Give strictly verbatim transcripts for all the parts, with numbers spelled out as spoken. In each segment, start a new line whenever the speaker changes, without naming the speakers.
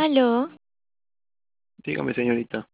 Aló,
Dígame, señorita.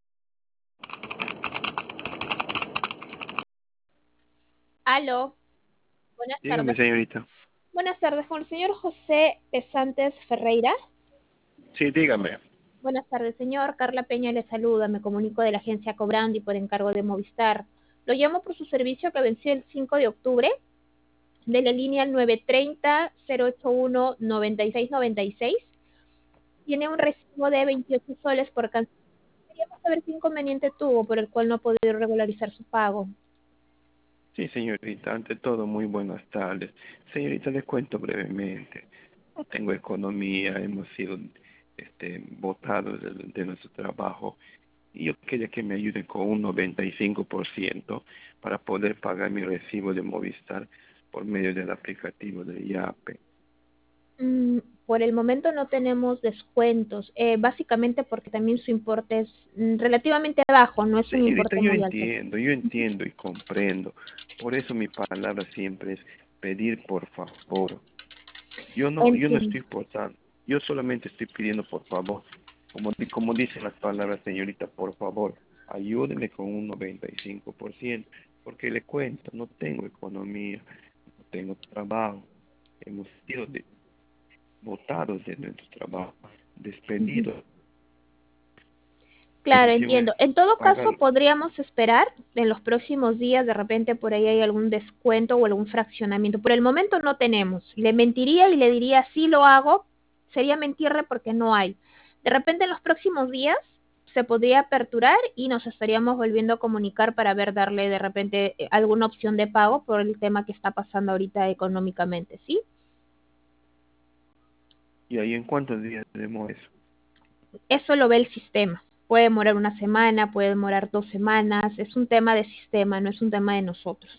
Aló, buenas
Dígame,
tardes.
señorita.
Buenas tardes, con el señor José Pesantes Ferreira.
Sí, dígame.
Buenas tardes, señor. Carla Peña le saluda. Me comunico de la agencia Cobrandi por encargo de Movistar. Lo llamo por su servicio que venció el cinco de octubre de la línea nueve tres cero, cero ocho uno, nueve seis nueve seis. Tiene un recibo de veintiocho soles por cancelación. Queríamos saber qué inconveniente tuvo por el cual no ha podido regularizar su pago.
Sí, señorita. Ante todo, muy buenas tardes. Señorita, les cuento brevemente. No tengo economía, hemos sido este, botados de, de nuestro trabajo y yo quería que me ayuden con un noventa y cinco por ciento para poder pagar mi recibo de Movistar por medio del aplicativo de Yape.
Mm, por el momento no tenemos descuentos, eh, básicamente porque también su importe es mm, relativamente bajo, no es un
Señorita,
importe
yo
muy alto.
entiendo, yo entiendo y comprendo. Por eso mi palabra siempre es pedir por favor. Yo no, yo no
Entiendo.
estoy forzando, yo solamente estoy pidiendo por favor, como, di- como dicen las palabras, señorita, por favor, ayúdeme con un noventa y cinco por ciento, porque le cuento, no tengo economía, no tengo trabajo, hemos sido de, botados de nuestro trabajo,
Ujú.
despedidos. La
Claro,
intención es
entiendo. En todo caso,
pagar.
podríamos esperar en los próximos días, de repente por ahí hay algún descuento o algún fraccionamiento. Por el momento no tenemos. Le mentiría y le diría sí lo hago, sería mentirle porque no hay. De repente en los próximos días se podría aperturar y nos estaríamos volviendo a comunicar para ver darle de repente eh, alguna opción de pago por el tema que está pasando ahorita económicamente, ¿sí?
¿Y ahí en cuántos días tenemos eso?
Eso lo ve el sistema. Puede demorar una semana, puede demorar dos semanas. Es un tema de sistema, no es un tema de nosotros.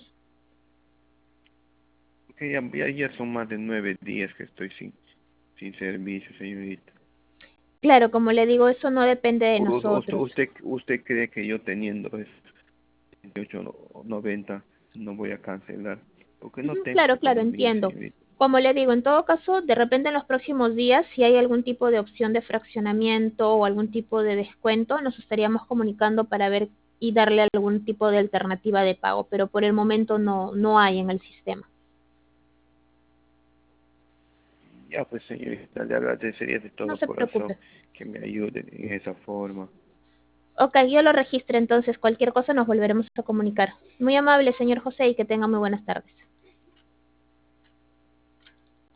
Porque ya, ya, ya son más de nueve días que estoy sin, sin servicio, señorita.
Claro, como le digo, eso no depende de
U- ¿Usted,
nosotros.
usted, usted cree que yo teniendo veintiocho o noventa no voy a cancelar? Porque no
Ujú,
tengo
claro, claro,
economía,
entiendo.
señorita.
Como le digo, en todo caso, de repente en los próximos días, si hay algún tipo de opción de fraccionamiento o algún tipo de descuento, nos estaríamos comunicando para ver y darle algún tipo de alternativa de pago, pero por el momento no, no hay en el sistema.
Ya pues, señorita, le agradecería de
No
todo
se
corazón
preocupe.
que me ayude en esa forma.
Ok, yo lo registro entonces. Cualquier cosa nos volveremos a comunicar. Muy amable, señor José, y que tenga muy buenas tardes.